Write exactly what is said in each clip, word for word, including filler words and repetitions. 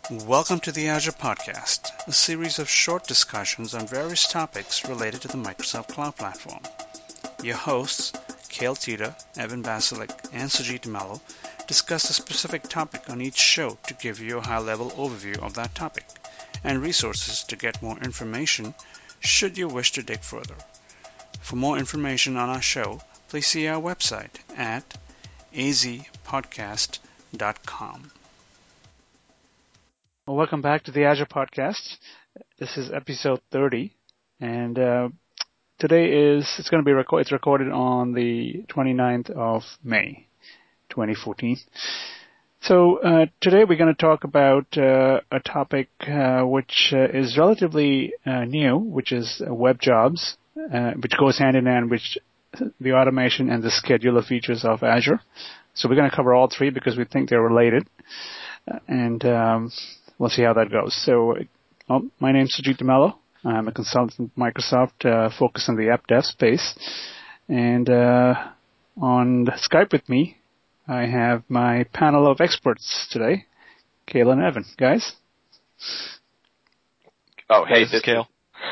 Welcome to the Azure Podcast, a series of short discussions on various topics related to the Microsoft Cloud Platform. Your hosts, Cale Tita, Evan Basilik, and Sujit Mello, discuss a specific topic on each show to give you a high-level overview of that topic, and resources to get more information should you wish to dig further. For more information on our show, please see our website at a z podcast dot com. Well, welcome back to the Azure Podcast. This is episode thirty, and uh, today is it's going to be reco- it's recorded on the twenty-ninth of May, twenty fourteen. So uh, today we're going to talk about uh, a topic uh, which uh, is relatively uh, new, which is uh, web jobs, uh, which goes hand in hand with the automation and the scheduler features of Azure. So we're going to cover all three because we think they're related, uh, and um, we'll see how that goes. So, well, my name's Sujit Mello. I'm a consultant at Microsoft, uh, focused on the app dev space. And uh, on Skype with me, I have my panel of experts today, Cale and Evan. Guys? Oh, hey, this is Cale.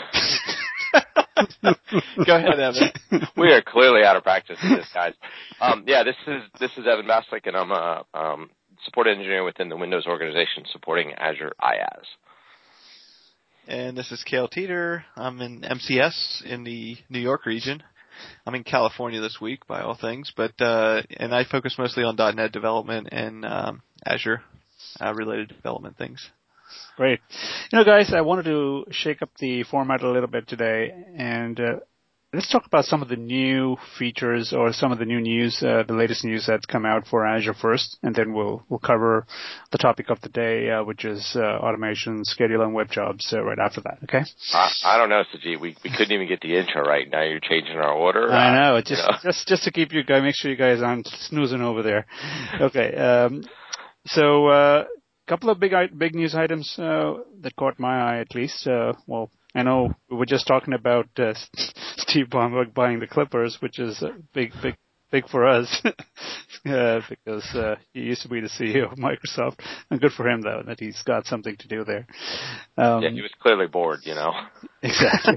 Go ahead, Evan. We are clearly out of practice with this, guys. Um, yeah, this is this is Evan Basilik, and I'm a um, support engineer within the Windows organization supporting Azure IaaS. And this is Cale Teeter. I'm in M C S in the New York region. I'm in California this week, by all things, but uh, and I focus mostly on .dot net development and um, Azure uh, related development things. Great. You know, guys, I wanted to shake up the format a little bit today, and uh, let's talk about some of the new features or some of the new news, uh, the latest news that's come out for Azure first, and then we'll we'll cover the topic of the day, uh, which is uh, automation, schedule, and web jobs uh, right after that. Okay? I, I don't know, Sajid. We we couldn't even get the intro right. Now you're changing our order. I know. Uh, Just you know. just just to keep you guys, make sure you guys aren't snoozing over there. Okay. Um, so. Uh, couple of big big news items uh, that caught my eye, at least. Uh, well, I know we were just talking about uh, Steve Ballmer buying the Clippers, which is uh, big, big, big for us uh, because uh, he used to be the C E O of Microsoft. And good for him, though, that he's got something to do there. Um, yeah, he was clearly bored, you know. Exactly.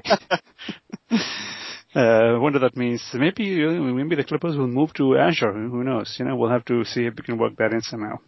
I uh, wonder that means maybe maybe the Clippers will move to Azure. Who knows? You know, we'll have to see if we can work that in somehow.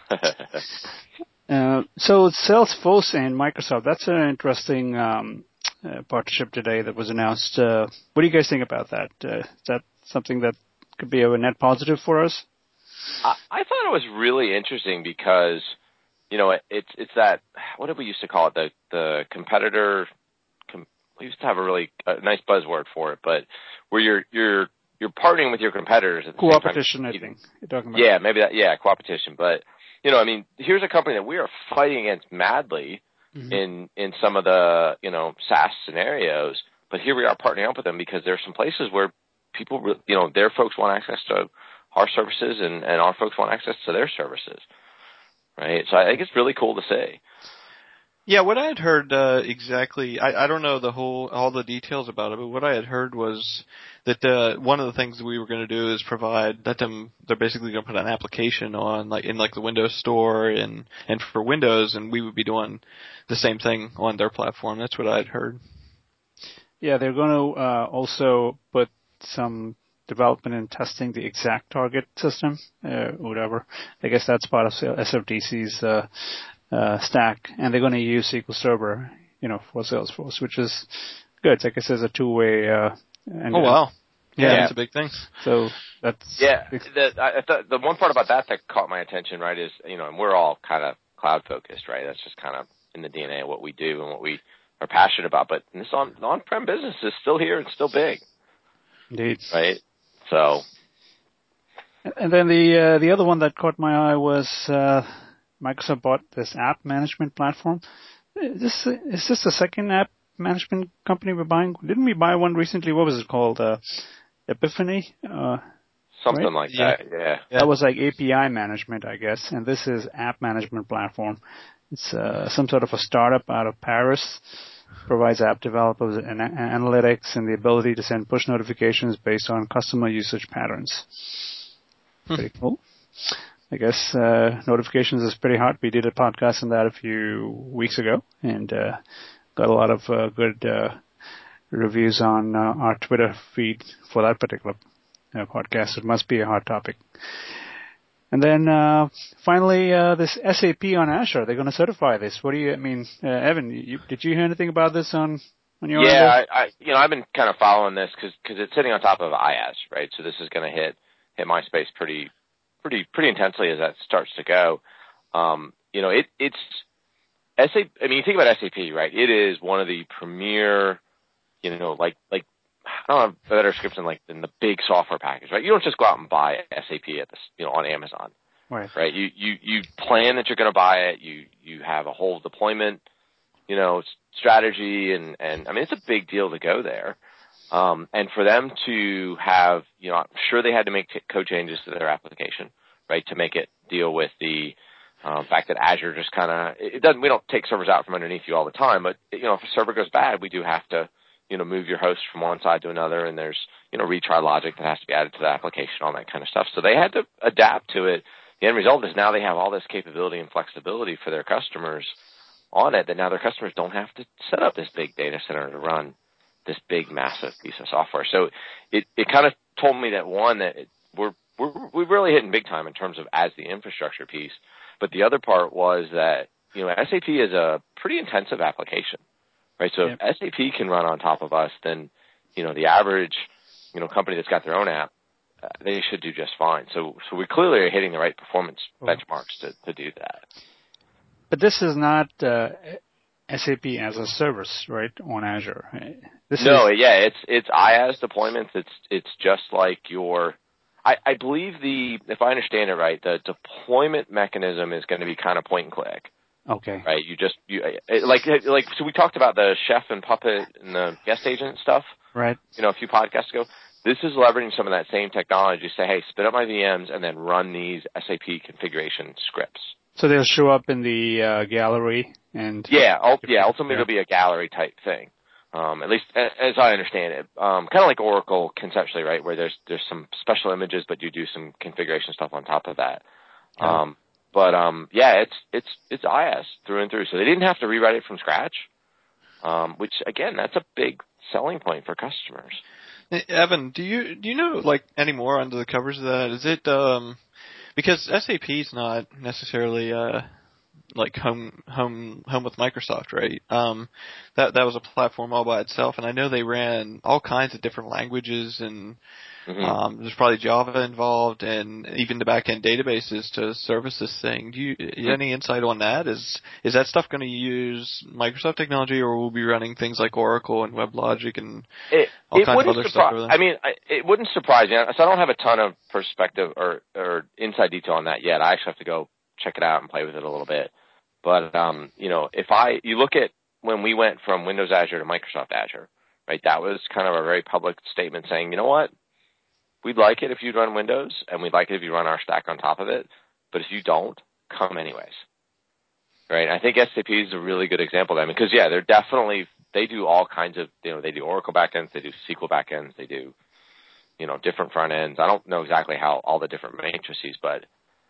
Uh, so Salesforce and Microsoft, that's an interesting um, uh, partnership today that was announced. Uh, what do you guys think about that? Uh, is that something that could be a net positive for us? I, I thought it was really interesting because, you know, it, it's it's that, what did we used to call it, the the competitor, com, we used to have a really a nice buzzword for it, but where you're you're you're partnering with your competitors at the Co-opetition, same time. I think you're talking about. Yeah, maybe that, yeah, co-opetition, but you know, I mean, here's a company that we are fighting against madly mm-hmm. in in some of the, you know, SaaS scenarios, but here we are partnering up with them because there are some places where people, you know, their folks want access to our services and, and our folks want access to their services, right? So I think it's really cool to see. Yeah, what I had heard uh, exactly, I, I don't know the whole all the details about it, but what I had heard was that uh, one of the things that we were going to do is provide let them. They're basically going to put an application on like in like the Windows Store and and for Windows, and we would be doing the same thing on their platform. That's what I had heard. Yeah, they're going to uh, also put some development and testing the exact target system, uh, whatever. I guess that's part of S F D C's. Uh, Uh, stack, and they're going to use S Q L Server, you know, for Salesforce, which is good. I guess it's a two-way. Uh, and, oh wow! Yeah, yeah, that's a big thing. So that's yeah. The I thought the one part about that that caught my attention, right, is you know, and we're all kind of cloud focused, right? That's just kind of in the D N A of what we do and what we are passionate about. But this on on-prem business is still here and still big. Indeed. Right. So. And then the uh, the other one that caught my eye was. Uh, Microsoft bought this app management platform. Is this, is this the second app management company we're buying? Didn't we buy one recently? What was it called? Uh, Epiphany? Uh, Something right? like yeah. that, yeah. That was like A P I management, I guess. And this is app management platform. It's uh, some sort of a startup out of Paris. Provides app developers an analytics and the ability to send push notifications based on customer usage patterns. Pretty cool. I guess uh, notifications is pretty hot. We did a podcast on that a few weeks ago, and uh, got a lot of uh, good uh, reviews on uh, our Twitter feed for that particular uh, podcast. It must be a hot topic. And then uh, finally, uh, this S A P on Azure. They're going to certify this. What do you I mean, uh, Evan? You, did you hear anything about this on on your yeah, end? Yeah, I, I, you know, I've been kind of following this because because it's sitting on top of IaaS, right? So this is going to hit hit my space pretty pretty pretty intensely as that starts to go. Um, you know, it it's S A P. I mean, you think about S A P, right? It is one of the premier, you know, like like. I don't have a better description like in the big software package, right? You don't just go out and buy S A P at the, you know, on Amazon, right? Right? You you you plan that you're going to buy it. You you have a whole deployment, you know, strategy, and and I mean it's a big deal to go there. Um, and for them to have, you know, I'm sure they had to make t- code changes to their application, right, to make it deal with the um, fact that Azure just kind of it doesn't. We don't take servers out from underneath you all the time, but you know, if a server goes bad, we do have to, you know, move your host from one side to another, and there's, you know, retry logic that has to be added to the application, all that kind of stuff. So they had to adapt to it. The end result is now they have all this capability and flexibility for their customers on it that now their customers don't have to set up this big data center to run this big, massive piece of software. So it, it kind of told me that, one, that it, we're, we're, we're really hitting big time in terms of as the infrastructure piece. But the other part was that, you know, S A P is a pretty intensive application. Right, so yep. If S A P can run on top of us, then, you know, the average, you know, company that's got their own app, uh, they should do just fine. So, so we clearly are hitting the right performance oh. benchmarks to, to do that. But this is not uh, S A P as a service, right, on Azure. This no, is... yeah, it's it's IaaS deployments. It's it's just like your. I, I believe the, if I understand it right, the deployment mechanism is going to be kind of point and click. Okay. Right. You just you like like so we talked about the Chef and Puppet and the guest agent stuff. Right. You know, a few podcasts ago. This is leveraging some of that same technology. Say, hey, spin up my V Ms and then run these S A P configuration scripts. So they'll show up in the uh, gallery and. Yeah. Ul- yeah. Ultimately, it'll be a gallery type thing. Um, at least as I understand it, um, kind of like Oracle conceptually, right? Where there's there's some special images, but you do some configuration stuff on top of that. Yeah. Um, But um, yeah, it's it's it's IaaS through and through. So they didn't have to rewrite it from scratch, um, which again, that's a big selling point for customers. Hey, Evan, do you do you know like any more under the covers of that? Is it um, because S A P is not necessarily uh, like home home home with Microsoft, right? Um, that that was a platform all by itself, and I know they ran all kinds of different languages and. Mm-hmm. Um, there's probably Java involved and even the back-end databases to service this thing. Do you, mm-hmm. any insight on that? Is is that stuff going to use Microsoft technology, or will we be running things like Oracle and WebLogic and it, all it kinds of other surpri- stuff over there? I mean, I, it wouldn't surprise me. So I don't have a ton of perspective or, or inside detail on that yet. I actually have to go check it out and play with it a little bit. But, um, you know, if I, you look at when we went from Windows Azure to Microsoft Azure, right, that was kind of a very public statement saying, you know what? We'd like it if you'd run Windows, and we'd like it if you run our stack on top of it. But if you don't, come anyways. Right? I think S A P is a really good example of that. Because, yeah, they're definitely, they do all kinds of, you know, they do Oracle backends, they do S Q L backends, they do, you know, different front ends. I don't know exactly how all the different matrices, but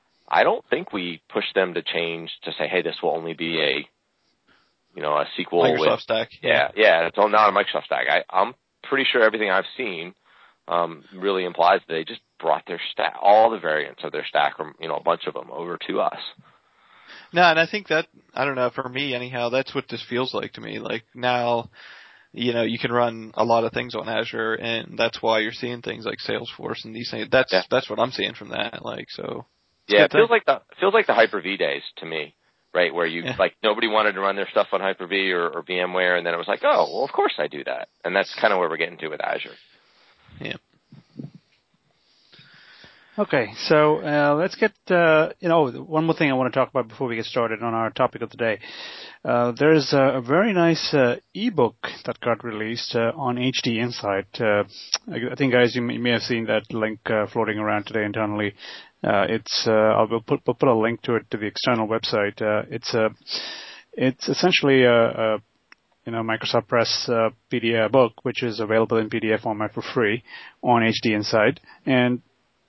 I don't think we push them to change to say, hey, this will only be a, you know, a S Q L. Microsoft with, stack. Yeah, yeah, it's all not a Microsoft stack. I, I'm pretty sure everything I've seen Um, really implies that they just brought their stack, all the variants of their stack, or, you know, a bunch of them over to us. No, and I think that, I don't know, for me anyhow, that's what this feels like to me. Like now, you know, you can run a lot of things on Azure, and that's why you're seeing things like Salesforce and these things. That's, yeah. that's what I'm seeing from that. Like, so. Yeah, it feels like the, it feels like the Hyper-V days to me, right? Where you, yeah. like, nobody wanted to run their stuff on Hyper-V or, or VMware, and then it was like, oh, well, of course I do that. And that's kind of where we're getting to with Azure. Yeah. Okay, so uh, let's get, uh, you know, one more thing I want to talk about before we get started on our topic of the day. Uh, there's a, a very nice uh, ebook that got released uh, on H D Insight. Uh, I think, guys, you may, you may have seen that link uh, floating around today internally. Uh, it's uh, I'll put, we'll put a link to it to the external website. Uh, it's a, it's essentially a, a you know, Microsoft Press uh, P D F book, which is available in P D F format for free on H D Insight. And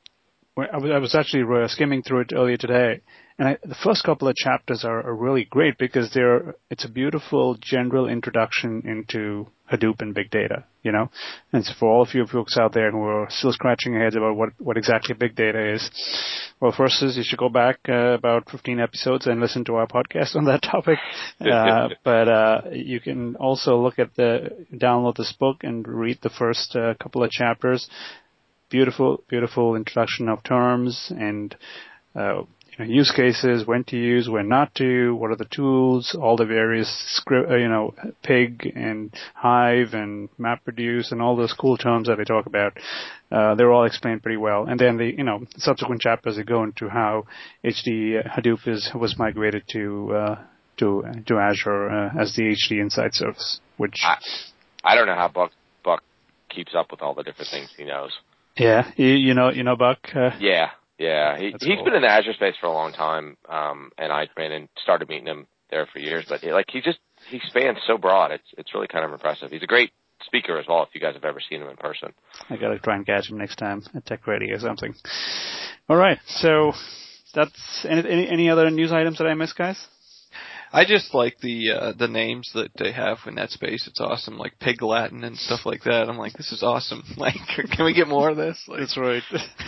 I was, I was actually uh, skimming through it earlier today, and I, the first couple of chapters are, are really great because they're it's a beautiful general introduction into Hadoop and big data, you know. And so for all of you folks out there who are still scratching your heads about what what exactly big data is, well, first is you should go back uh, about fifteen episodes and listen to our podcast on that topic. Uh, but uh, you can also look at the download this book and read the first uh, couple of chapters. Beautiful, beautiful introduction of terms and uh, you know, use cases, when to use, when not to, what are the tools, all the various script, uh, you know, Pig and Hive and MapReduce and all those cool terms that they talk about. Uh, they're all explained pretty well. And then the, you know, subsequent chapters they go into how H D Hadoop is was migrated to uh, to to Azure uh, as the H D Insight service. Which I, I don't know how Buck Buck keeps up with all the different things he knows. Yeah, you, you know, you know, Buck. Uh, yeah, yeah. He, he's cool. been in the Azure space for a long time, um, and I ran and started meeting him there for years. But like, he just he spans so broad. It's it's really kind of impressive. He's a great speaker as well. If you guys have ever seen him in person, I gotta try and catch him next time at Tech Ready or something. All right, so that's any any, any other news items that I missed, guys? I just like the uh, the names that they have in that space. It's awesome, like Pig Latin and stuff like that. I'm like, this is awesome. Like, can we get more of this? Like, that's right.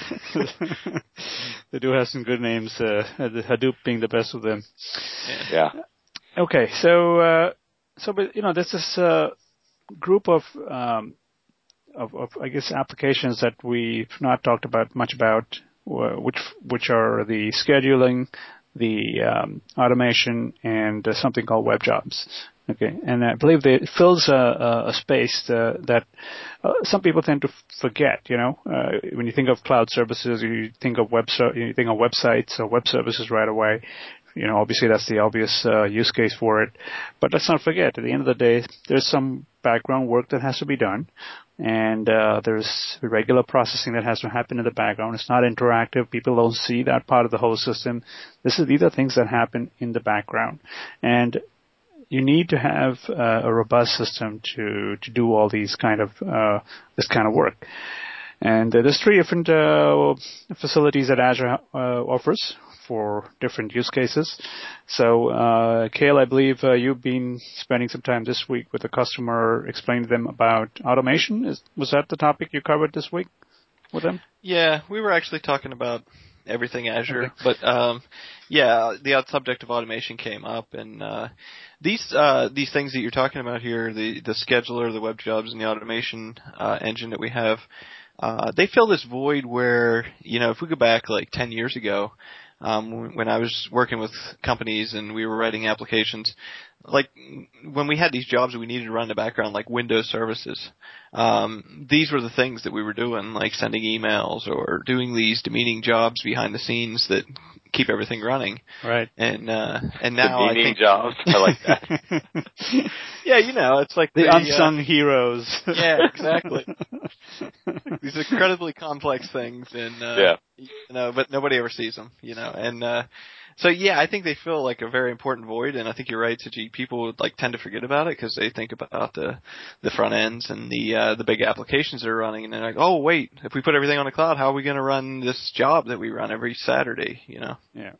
They do have some good names. Uh, Hadoop being the best of them. Yeah. Okay, so uh, so but you know, there's this uh, group of, um, of of I guess applications that we've not talked about much about, uh, which which are the scheduling, the um, automation, and uh, something called web jobs. Okay, and I believe that it fills a, a, a space uh, that uh, some people tend to f- forget. You know, uh, when you think of cloud services, you think of web ser- you think of websites or web services right away. You know, obviously that's the obvious uh, use case for it. But let's not forget, at the end of the day, there's some background work that has to be done. And uh, there's regular processing that has to happen in the background. It's not interactive. People don't see that part of the whole system. This is, these are things that happen in the background. And you need to have uh, a robust system to, to do all these kind of, uh, this kind of work. And uh, there's three different uh, facilities that Azure uh, offers for different use cases. So, uh, Cale, I believe uh, you've been spending some time this week with a customer explaining to them about automation. Is, was that the topic you covered this week with them? Yeah, we were actually talking about everything Azure, okay. but um, yeah, the subject of automation came up, and uh, these uh, these things that you're talking about here, the the scheduler, the web jobs, and the automation uh, engine that we have, uh, they fill this void where, you know, if we go back like ten years ago, Um, when I was working with companies and we were writing applications, like when we had these jobs that we needed to run in the background, like Windows services, um, these were the things that we were doing, like sending emails or doing these demeaning jobs behind the scenes that keep everything running. Right. And uh, and now demeaning I think jobs. I like that. yeah, you know, it's like the, the unsung uh, heroes. Yeah, exactly. These incredibly complex things, and uh, yeah. you know, but nobody ever sees them, you know. And uh, so, yeah, I think they feel like a very important void, and I think you're right, Saji. People would like tend to forget about it because they think about the the front ends and the uh, the big applications that are running, and they're like, oh wait, if we put everything on the cloud, how are we going to run this job that we run every Saturday? You know. Yeah.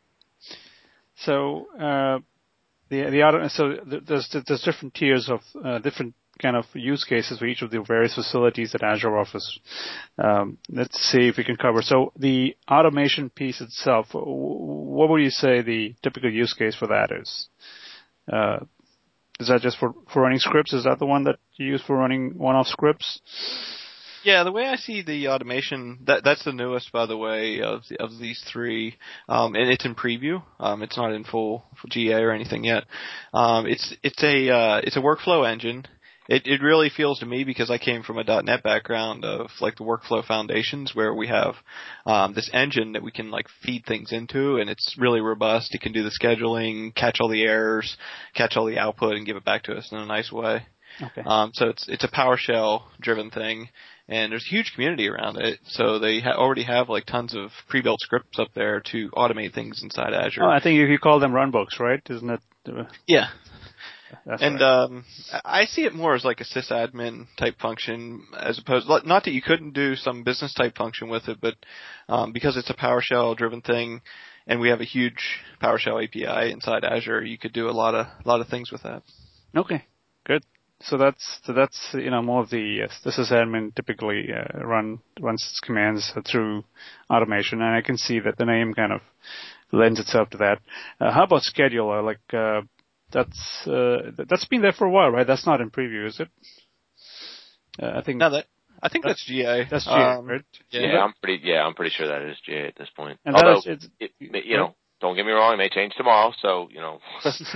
So uh, the the auto, so there's there's different tiers of uh, different kind of use cases for each of the various facilities that Azure offers. Um, let's see if we can cover. So the automation piece itself, what would you say the typical use case for that is? Uh, is that just for, for running scripts? Is that the one that you use for running one-off scripts? Yeah, the way I see the automation, that that's the newest, by the way, of the, of these three, um, and it's in preview. Um, it's not in full, full G A or anything yet. Um, it's it's a uh, it's a workflow engine. It it really feels to me, because I came from a .dot net background of like the workflow foundations, where we have um, this engine that we can like feed things into, and it's really robust. It can do the scheduling, catch all the errors, catch all the output, and give it back to us in a nice way. Okay. Um, so it's it's a PowerShell driven thing, and there's a huge community around it. So they ha- already have like tons of pre-built scripts up there to automate things inside Azure. Oh, I think you, you call them runbooks, right? Isn't it? Uh, yeah. That's and right. um, I see it more as like a sysadmin type function, as opposed, not that you couldn't do some business type function with it, but um, because it's a PowerShell driven thing, and we have a huge PowerShell A P I inside Azure, you could do a lot of a lot of things with that. Okay, good. So that's so that's you know more of the yes, the sysadmin typically uh, run runs commands through automation, and I can see that the name kind of lends itself to that. Uh, how about scheduler? Like uh, that's uh, that's been there for a while, right? That's not in preview, is it? Uh, I think No, that I think that's, that's G A. That's G A, um, right? Yeah, yeah, I'm pretty. Yeah, I'm pretty sure that is G A at this point. And Although, that is, it, you know, don't get me wrong, it may change tomorrow. So you know.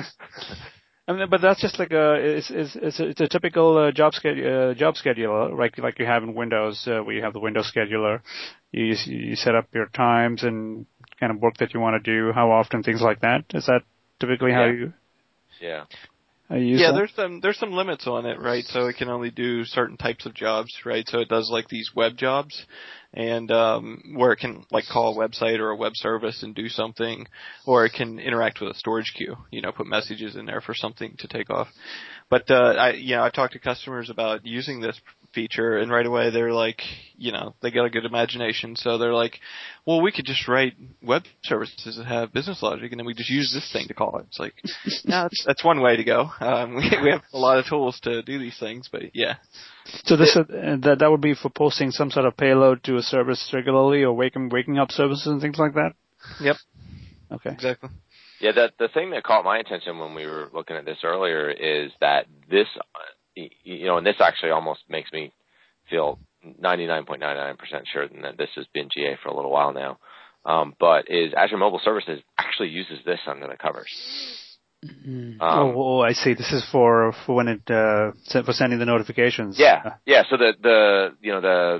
I mean, but that's just like a it's it's it's a, it's a typical uh, job schedule uh, job scheduler, right? Like you have in Windows, uh, where you have the Windows scheduler. You you set up your times and kind of work that you want to do, how often, things like that. Is that typically how yeah. you? Yeah. How you use yeah, that? there's some there's some limits on it, right? So it can only do certain types of jobs, right? So it does like these web jobs, and um, where it can like call a website or a web service and do something, or it can interact with a storage queue, you know, put messages in there for something to take off. But uh, I, you know, I talked to customers about using this feature, and right away they're like, you know, they got a good imagination, so they're like, well, we could just write web services that have business logic, and then we just use this thing to call it. It's like, no, that's, that's one way to go. Um, we, we have a lot of tools to do these things, but yeah. So this uh, that that would be for posting some sort of payload to a service regularly, or waking waking up services and things like that. Yep. Okay. Exactly. Yeah, the the thing that caught my attention when we were looking at this earlier is that this, you know, and this actually almost makes me feel ninety-nine point nine nine percent sure that this has been G A for a little while now, um, but is Azure Mobile Services actually uses this under the covers. Mm-hmm. Um, oh, oh, I see. This is for for when it uh, for sending the notifications. Yeah, yeah. So the the you know the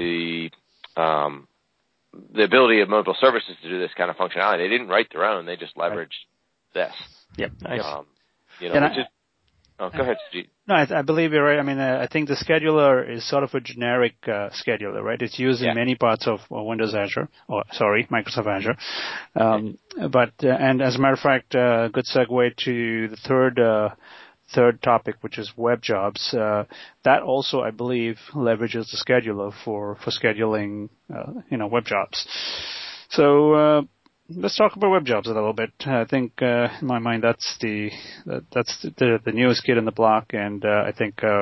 the um, the ability of mobile services to do this kind of functionality, they didn't write their own. They just leveraged right. this. Yep. Nice. Um, you know, and which I, is. Oh, go ahead, Steve. No, I, I believe you're right. I mean, uh, I think the scheduler is sort of a generic uh, scheduler, right? It's used yeah. in many parts of uh, Windows Azure, or sorry, Microsoft Azure. Um, okay. But uh, and as a matter of fact, a uh, good segue to the third uh, third topic, which is web jobs. Uh, that also, I believe, leverages the scheduler for for scheduling, uh, you know, web jobs. So. Uh, Let's talk about web jobs a little bit. I think, uh, in my mind, that's the that, that's the, the newest kid in the block, and uh, I think uh,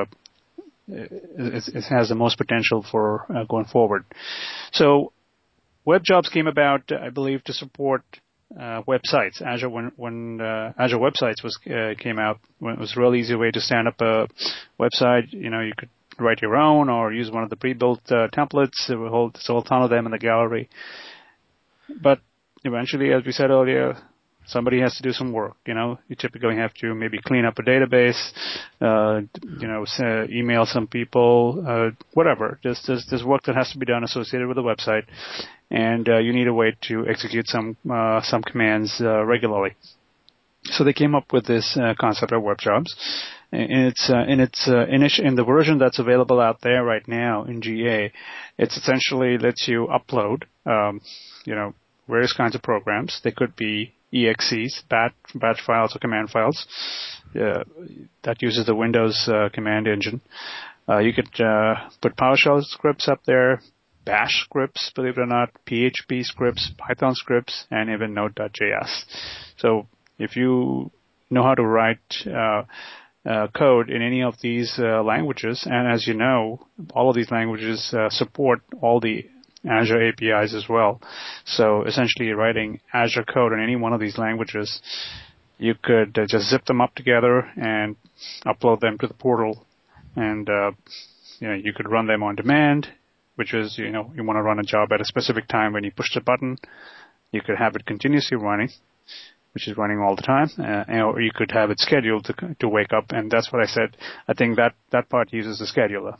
it, it has the most potential for uh, going forward. So, web jobs came about, I believe, to support uh, websites. Azure, when when uh, Azure Websites was uh, came out, when it was a real easy way to stand up a website. You know, you could write your own or use one of the pre-built uh, templates. There were a whole, there's a whole ton of them in the gallery, but eventually, as we said earlier, somebody has to do some work. You know, you typically have to maybe clean up a database, uh, you know, send, email some people, uh, whatever. There's, there's, there's work that has to be done associated with the website, and uh, you need a way to execute some uh, some commands uh, regularly. So they came up with this uh, concept of web jobs. In its uh, in its uh, initial in the version that's available out there right now in G A, it's essentially lets you upload, um, you know. various kinds of programs. They could be E X Es, batch, batch files or command files. Uh, that uses the Windows uh, command engine. Uh, you could uh, put PowerShell scripts up there, Bash scripts, believe it or not, P H P scripts, Python scripts, and even Node.js. So if you know how to write uh, uh, code in any of these uh, languages, and as you know, all of these languages uh, support all the Azure A P Is as well. So essentially writing Azure code in any one of these languages, you could uh, just zip them up together and upload them to the portal, and uh, you know, you could run them on demand, which is, you know, you want to run a job at a specific time when you push the button. You could have it continuously running, which is running all the time, uh, or you could have it scheduled to to wake up, and that's what I said. I think that that part uses the scheduler.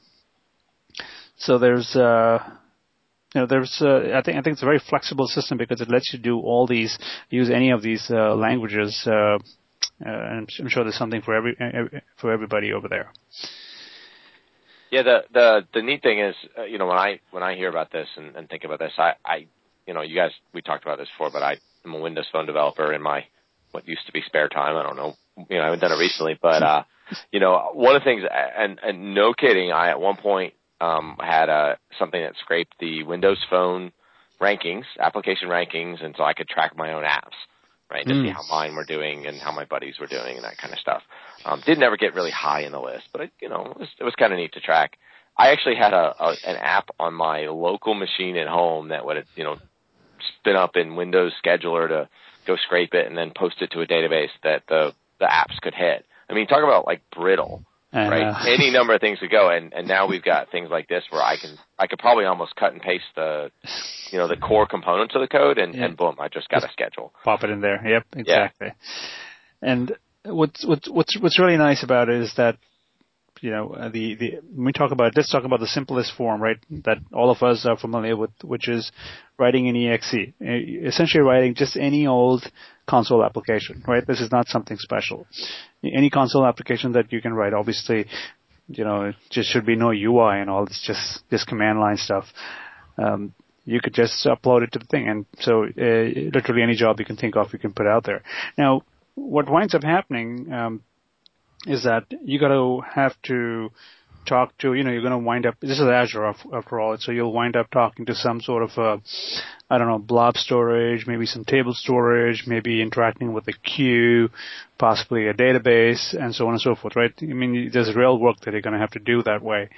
So there's uh You know, there's, uh, I think, I think it's a very flexible system because it lets you do all these, use any of these uh, languages, uh, uh, and I'm sure there's something for every, for everybody over there. Yeah, the the the neat thing is, uh, you know, when I when I hear about this and, and think about this, I, I, you know, you guys, we talked about this before, but I am a Windows Phone developer, and my what used to be spare time. I don't know. You know, I haven't done it recently, but, uh, you know, one of the things, and, and no kidding, I at one point, um, had, uh, something that scraped the Windows Phone rankings, application rankings, and so I could track my own apps, right, to mm. see how mine were doing and how my buddies were doing and that kind of stuff. Um, didn't ever get really high in the list, but it, you know, it was, it was kind of neat to track. I actually had a, a an app on my local machine at home that would, you know, spin up in Windows Scheduler to go scrape it and then post it to a database that the, the apps could hit. I mean, talk about like brittle, uh, right? Any number of things could go, and, and now we've got things like this where I can, I could probably almost cut and paste the, you know, the core components of the code, and, yeah. and boom, I just got just a schedule. Pop it in there. Yep, exactly. Yeah. And what's, what's, what's, what's really nice about it is that, you know, uh, the, the, when we talk about, let's talk about the simplest form, right, that all of us are familiar with, which is writing an E X E. Essentially writing just any old console application, right? This is not something special. Any console application that you can write, obviously, you know, it just should be no U I and all. It's just, just command line stuff. Um, you could just upload it to the thing. And so, uh, literally any job you can think of, you can put out there. Now, what winds up happening, um, is that you got to have to talk to, you know, you're going to wind up, this is Azure after all, so you'll wind up talking to some sort of, uh, I don't know, blob storage, maybe some table storage, maybe interacting with a queue, possibly a database, and so on and so forth, right? I mean, there's real work that you're going to have to do that way.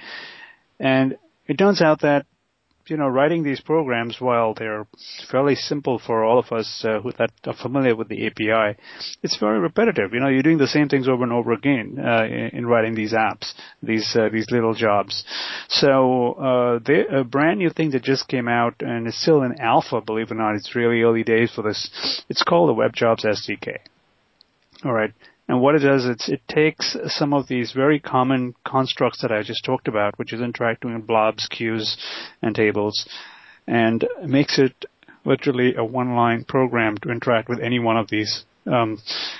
And it turns out that, you know, writing these programs, while they're fairly simple for all of us uh, who that are familiar with the A P I, it's very repetitive. You know, you're doing the same things over and over again uh, in, in writing these apps, these uh, these little jobs. So uh, they, a brand new thing that just came out, and it's still in alpha, believe it or not. It's really early days for this. It's called the WebJobs S D K. All right. And what it does, it's, it takes some of these very common constructs that I just talked about, which is interacting with blobs, queues, and tables, and makes it literally a one-line program to interact with any one of these um,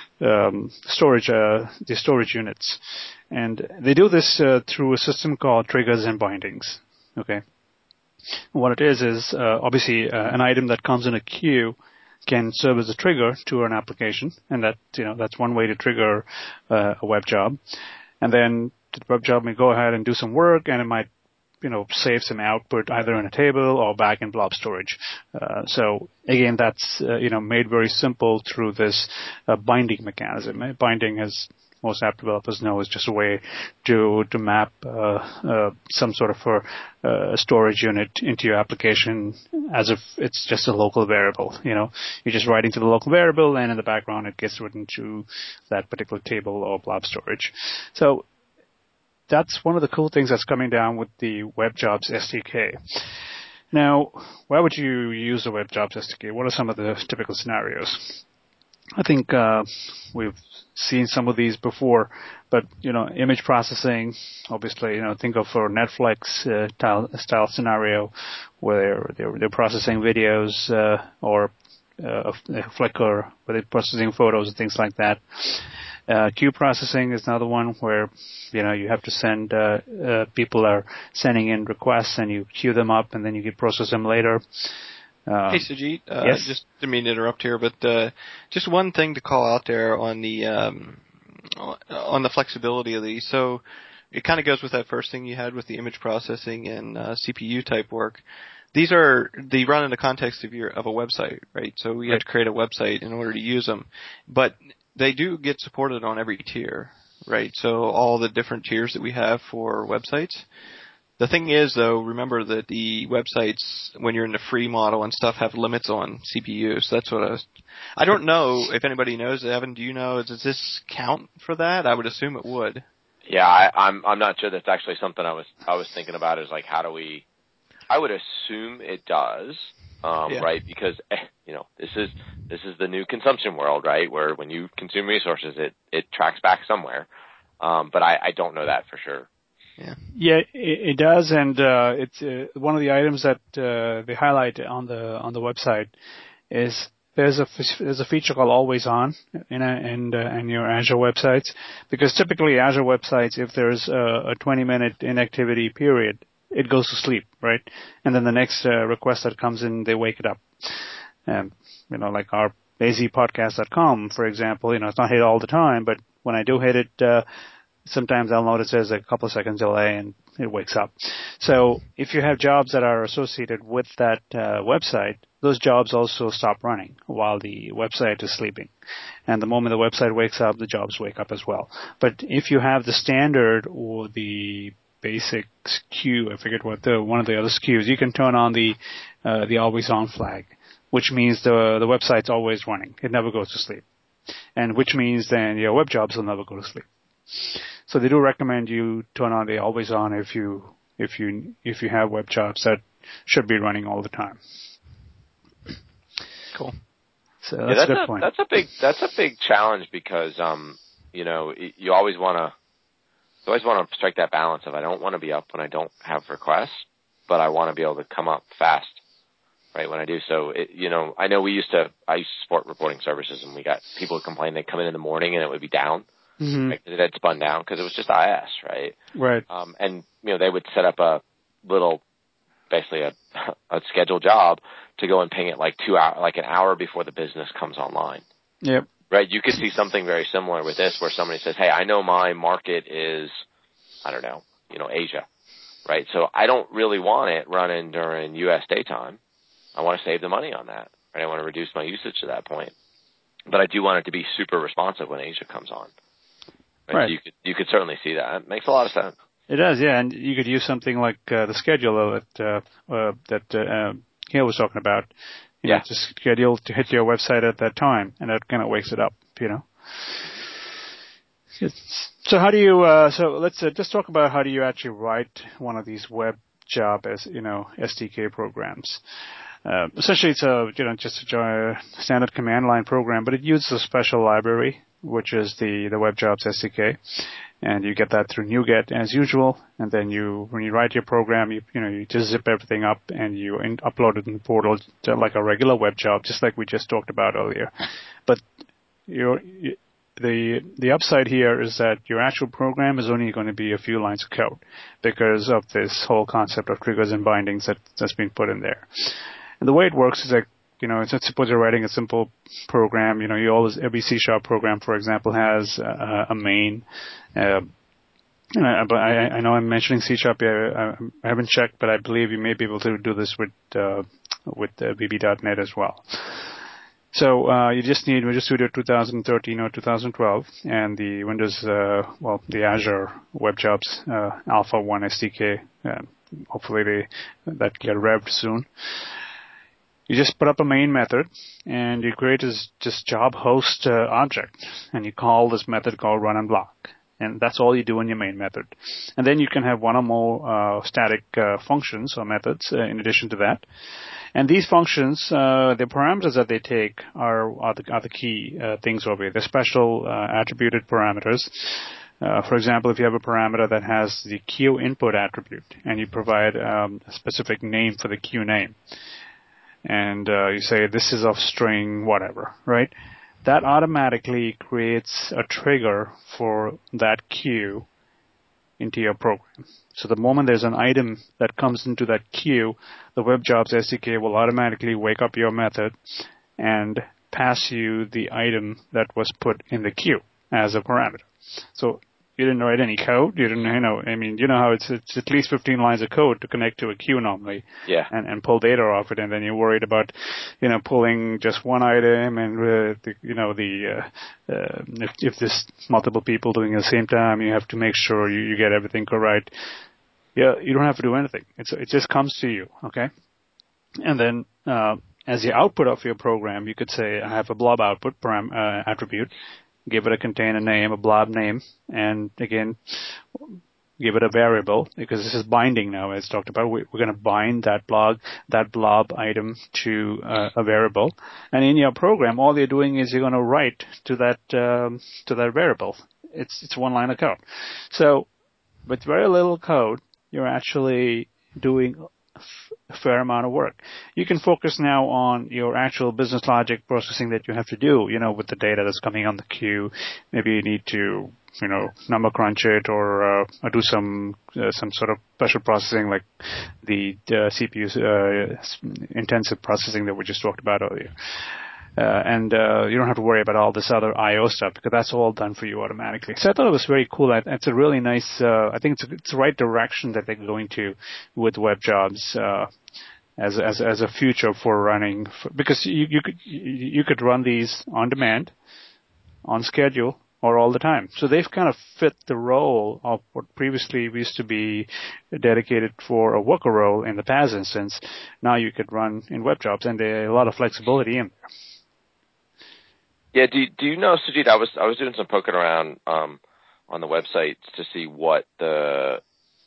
um, storage uh, the storage units. And they do this uh, through a system called triggers and bindings. Okay. What it is is uh, obviously uh, an item that comes in a queue can serve as a trigger to an application, and that, you know, that's one way to trigger uh, a web job. And then the web job may go ahead and do some work, and it might, you know, save some output either in a table or back in blob storage. Uh, so again, that's, uh, you know, made very simple through this uh, binding mechanism. Binding, as most app developers know, is just a way to to map uh, uh, some sort of a uh, storage unit into your application as if it's just a local variable. You know, you're just writing to the local variable, and in the background it gets written to that particular table or blob storage. So that's one of the cool things that's coming down with the WebJobs S D K. Now, why would you use the WebJobs S D K? What are some of the typical scenarios? I think uh, we've seen some of these before, but, you know, image processing, obviously, you know, think of for Netflix uh, style, style scenario where they're, they're processing videos uh, or uh, Flickr, where they're processing photos and things like that. Uh, queue processing is another one where, you know, you have to send, uh, uh, people are sending in requests and you queue them up and then you can process them later. Um, hey, Sujit, uh, yes? just didn't mean to interrupt here, but uh, just one thing to call out there on the um, on the flexibility of these. So it kind of goes with that first thing you had with the image processing and uh, C P U type work. These are they run in the context of your of a website, right? So we right. have to create a website in order to use them, but they do get supported on every tier, right? So all the different tiers that we have for websites. The thing is, though, remember that the websites, when you're in the free model and stuff, have limits on C P U. So that's what I was. I don't know if anybody knows. Evan, do you know? Does this count for that? I would assume it would. Yeah, I, I'm. I'm not sure. That's actually something I was. I was thinking about. Is like, how do we? I would assume it does, um, yeah. right? Because you know, this is this is the new consumption world, right? Where when you consume resources, it it tracks back somewhere. Um, but I, I don't know that for sure. Yeah, yeah, it, it does, and uh, it's uh, one of the items that uh, they highlight on the on the website is there's a there's a feature called Always On in a, in, uh, in your Azure websites, because typically Azure websites, if there's a, a twenty minute inactivity period, it goes to sleep, right? And then the next uh, request that comes in, they wake it up. Um, you know, like our lazy podcast dot com, for example, you know, it's not hit all the time, but when I do hit it, uh, sometimes I'll notice there's a couple of seconds delay and it wakes up. So if you have jobs that are associated with that uh, website, those jobs also stop running while the website is sleeping. And the moment the website wakes up, the jobs wake up as well. But if you have the standard or the basic S K U, I forget what the one of the other S K Us, you can turn on the uh, the always on flag, which means the the website's always running. It never goes to sleep. And which means then your web jobs will never go to sleep. So they do recommend you turn on the always on if you if you if you have web jobs that should be running all the time. Cool. So that's, yeah, that's a good a, point. That's a big that's a big challenge because um you know you always want to you always want to strike that balance of I don't want to be up when I don't have requests, but I want to be able to come up fast, right, when I do. So it, you know I know we used to I used to support reporting services, and we got people who complained they'd come in in the morning and it would be down. Mm-hmm. Right, it had spun down because it was just I S, right? Right. Um, and you know they would set up a little, basically a, a scheduled job to go and ping it like two hour, like an hour before the business comes online. Yep. Right. You could see something very similar with this, where somebody says, "Hey, I know my market is, I don't know, you know, Asia, right? So I don't really want it running during U S daytime. I want to save the money on that, right? I want to reduce my usage to that point, but I do want it to be super responsive when Asia comes on." Right. Right. So you could you could certainly see that. It makes a lot of sense. It does, yeah, and you could use something like uh, the scheduler that uh, uh, that uh, Gail was talking about. You yeah. know, just schedule to hit your website at that time, and that kind of wakes it up. You know. It's, so how do you? Uh, so let's uh, just talk about how do you actually write one of these web job as you know S D K programs. Uh, essentially, it's a you know just a standard command line program, but it uses a special library, which is the the WebJobs S D K, and you get that through NuGet as usual. And then you, when you write your program, you you know you just zip everything up and you in, upload it in the portal like a regular web job, just like we just talked about earlier. But your the the upside here is that your actual program is only going to be a few lines of code because of this whole concept of triggers and bindings that that's been put in there. And the way it works is that, you know, it's, suppose you're writing a simple program, you know, you always, every C Sharp program, for example, has uh, a main. Uh, but I, I know I'm mentioning C Sharp here. I, I haven't checked, but I believe you may be able to do this with, uh, with uh, V B dot net as well. So, uh, you just need Visual Studio twenty thirteen or twenty twelve and the Windows, uh, well, the Azure WebJobs, uh, Alpha one S D K. Uh, hopefully they, that get revved soon. You just put up a main method, and you create this just job host uh, object, and you call this method called run and block, and that's all you do in your main method. And then you can have one or more uh, static uh, functions or methods uh, in addition to that. And these functions, uh, the parameters that they take are are the, are the key uh, things over here. They're special uh, attributed parameters. Uh, for example, if you have a parameter that has the queue input attribute, and you provide um, a specific name for the queue name, and uh, you say this is of string whatever, right? That automatically creates a trigger for that queue into your program. So the moment there's an item that comes into that queue, the WebJobs S D K will automatically wake up your method and pass you the item that was put in the queue as a parameter. So you didn't write any code. You didn't, you know, I mean, you know how it's it's at least fifteen lines of code to connect to a queue normally, yeah, and and pull data off it, and then you're worried about, you know, pulling just one item, and uh, the, you know the uh, uh, if if there's multiple people doing it at the same time, you have to make sure you, you get everything correct. Yeah, you don't have to do anything. It's it just comes to you, okay? And then uh, as the output of your program, you could say I have a blob output param- uh, attribute. Give it a container name, a blob name, and again, give it a variable, because this is binding now, as talked about. We're going to bind that blob, that blob item to uh, a variable. And in your program, all you're doing is you're going to write to that, um, to that variable. It's, it's one line of code. So, with very little code, you're actually doing a fair amount of work. You can focus now on your actual business logic processing that you have to do, you know, with the data that's coming on the queue. Maybe you need to, you know, number crunch it or, uh, or do some uh, some sort of special processing like the uh, C P U uh, intensive processing that we just talked about earlier. uh, and uh, you don't have to worry about all this other I O stuff because that's all done for you automatically. So I thought it was very cool. It's a really nice. Uh, I think it's a, it's the right direction that they're going to with web jobs. Uh, as as as a future for running for, because you you could you could run these on demand, on schedule, or all the time. So they've kind of fit the role of what previously used to be dedicated for a worker role in the P A S instance. Now you could run in web jobs, and there's a lot of flexibility in there. Yeah, do do you know, Sujit? I was I was doing some poking around um, on the website to see what the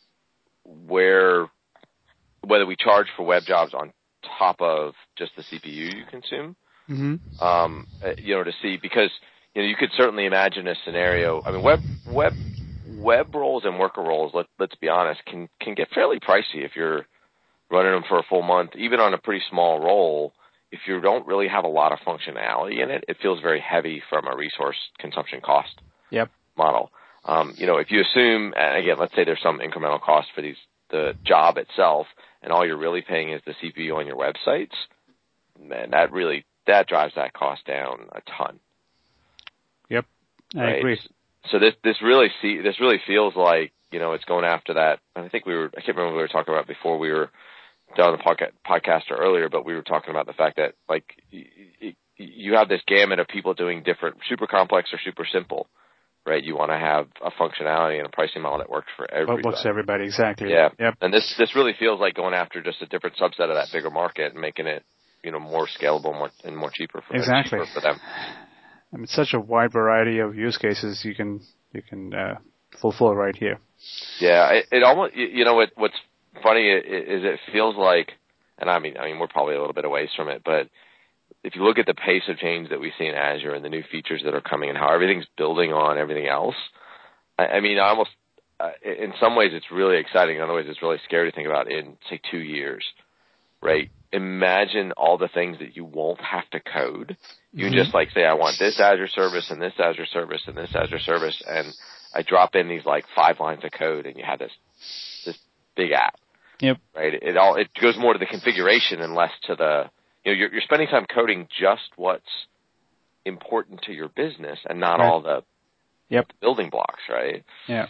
where. whether we charge for web jobs on top of just the C P U you consume, mm-hmm. um, you know, to see, because, you know, you could certainly imagine a scenario. I mean, web, web, web roles and worker roles, let, let's be honest, can, can get fairly pricey if you're running them for a full month, even on a pretty small role. If you don't really have a lot of functionality in it, it feels very heavy from a resource consumption cost yep. model. Um, you know, if you assume, and again, let's say there's some incremental cost for these, the job itself, and all you're really paying is the C P U on your websites, man, that really, that drives that cost down a ton. Yep, I right? agree. So this, this really see, this really feels like, you know, it's going after that. I think we were, I can't remember what we were talking about before we were down the podca- podcast earlier, but we were talking about the fact that, like, you, you have this gamut of people doing different, super complex or super simple. Right, you want to have a functionality and a pricing model that works for everybody. What works for everybody, exactly. Yeah, yep. And this this really feels like going after just a different subset of that bigger market and making it, you know, more scalable, more and more cheaper for exactly cheaper for them. I mean, it's such a wide variety of use cases you can you can uh, fulfill right here. Yeah, it, it almost, you know, what what's funny is it feels like, and I mean, I mean, we're probably a little bit away from it, but if you look at the pace of change that we see in Azure and the new features that are coming and how everything's building on everything else, I, I mean, I almost, uh, in some ways it's really exciting. In other ways, it's really scary to think about in, say, two years, right? Imagine all the things that you won't have to code. You mm-hmm. just like say, I want this Azure service and this Azure service and this Azure service, and I drop in these like five lines of code, and you have this this big app. Yep. Right. It all it goes more to the configuration and less to the. You know, you're, you're spending time coding just what's important to your business and not right. all the yep. building blocks, right? Yeah.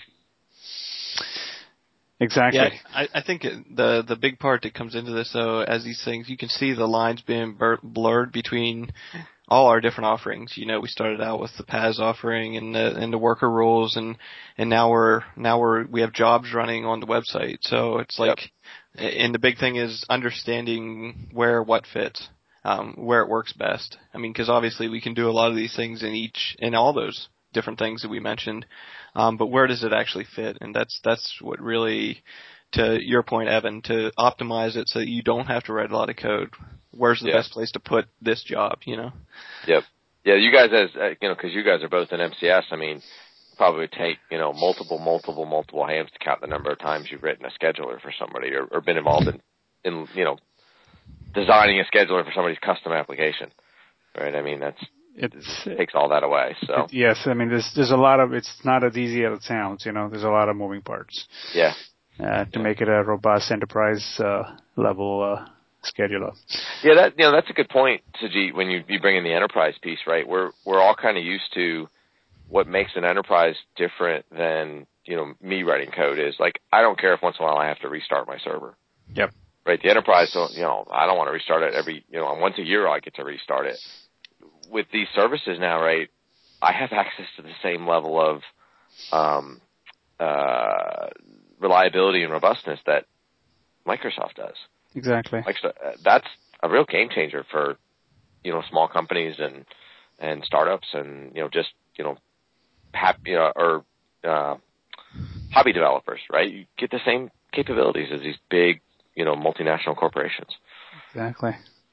Exactly. Yeah, I, I think the the big part that comes into this, though, as these things, you can see the lines being bur- blurred between all our different offerings. You know, we started out with the P A S offering and the and the worker roles, and and now we're now we're we have jobs running on the website. So it's like. Yep. And the big thing is understanding where what fits, um, where it works best. I mean, because obviously we can do a lot of these things in each, in all those different things that we mentioned, um, but where does it actually fit? And that's that's what really, to your point, Evan, to optimize it so that you don't have to write a lot of code. Where's the yeah. best place to put this job? You know. Yep. Yeah, you guys, as uh, you know, because you guys are both in M C S. I mean. Probably take, you know, multiple, multiple, multiple hands to count the number of times you've written a scheduler for somebody or, or been involved in, in, you know, designing a scheduler for somebody's custom application, right? I mean, that's, it's, it takes all that away, so. It, yes, I mean, there's, there's a lot of, it's not as easy as it sounds, you know, there's a lot of moving parts. Yeah. Uh, to yeah. make it a robust enterprise, uh, level, uh, scheduler. Yeah, that, you know, that's a good point, Sujit, when you, you bring in the enterprise piece, right? We're, we're all kind of used to, what makes an enterprise different than, you know, me writing code is, like, I don't care if once in a while I have to restart my server. Yep. Right? The enterprise, don't, you know, I don't want to restart it every, you know, once a year I get to restart it. With these services now, right, I have access to the same level of um, uh, reliability and robustness that Microsoft does. Exactly. Microsoft, that's a real game changer for, you know, small companies and, and startups and, you know, just, you know, happy, you know, or uh, hobby developers, right? You get the same capabilities as these big, you know, multinational corporations. Exactly.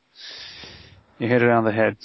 You hit it on the head.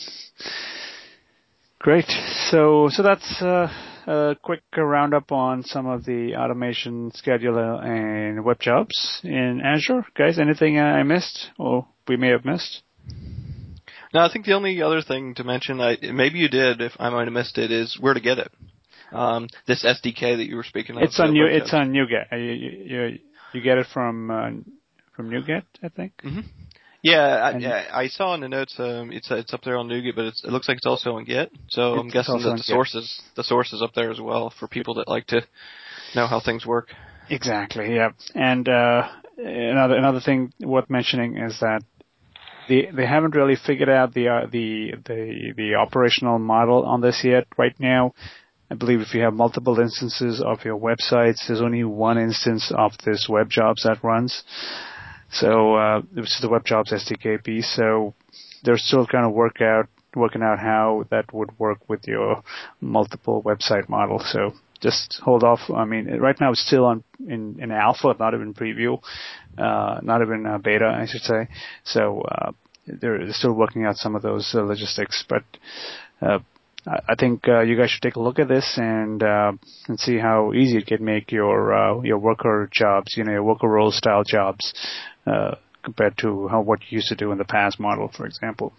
Great. So, so that's uh, a quick roundup on some of the automation, scheduler, and web jobs in Azure. Guys, anything I missed or we may have missed? No, I think the only other thing to mention, I, maybe you did, if I might have missed it, is where to get it. Um, this S D K that you were speaking of. It's on you. It's on NuGet. You, you, you get it from uh, from NuGet, I think. Mm-hmm. Yeah, I, And yeah, I saw in the notes. Um, it's it's up there on NuGet, but it's, it looks like it's also on Git. So I'm it's guessing also that on the Git. source is the source is up there as well for people that like to know how things work. Exactly. Yeah. And uh, another another thing worth mentioning is that they they haven't really figured out the uh, the the the operational model on this yet. Right now, I believe if you have multiple instances of your websites, there's only one instance of this WebJobs that runs. So uh, this is the WebJobs S D K piece. So they're still kind of work out working out how that would work with your multiple website model. So just hold off. I mean, right now it's still on in, in alpha, not even preview, uh, not even uh, beta, I should say. So uh, they're still working out some of those uh, logistics, but. Uh, I think uh, you guys should take a look at this and uh, and see how easy it can make your uh, your worker jobs, you know, your worker role style jobs, uh, compared to how what you used to do in the past model, for example.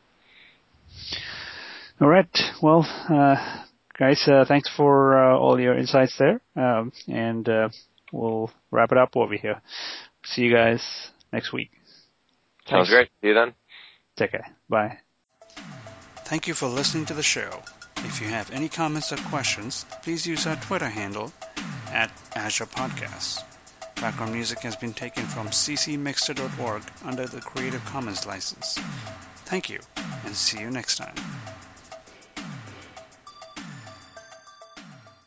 All right, well, uh, guys, uh, thanks for uh, all your insights there, um, and uh, we'll wrap it up over here. See you guys next week. Sounds Thanks. great. See you then. Take care. Bye. Thank you for listening to the show. If you have any comments or questions, please use our Twitter handle at Azure Podcasts. Background music has been taken from c c mixter dot org under the Creative Commons license. Thank you, and see you next time.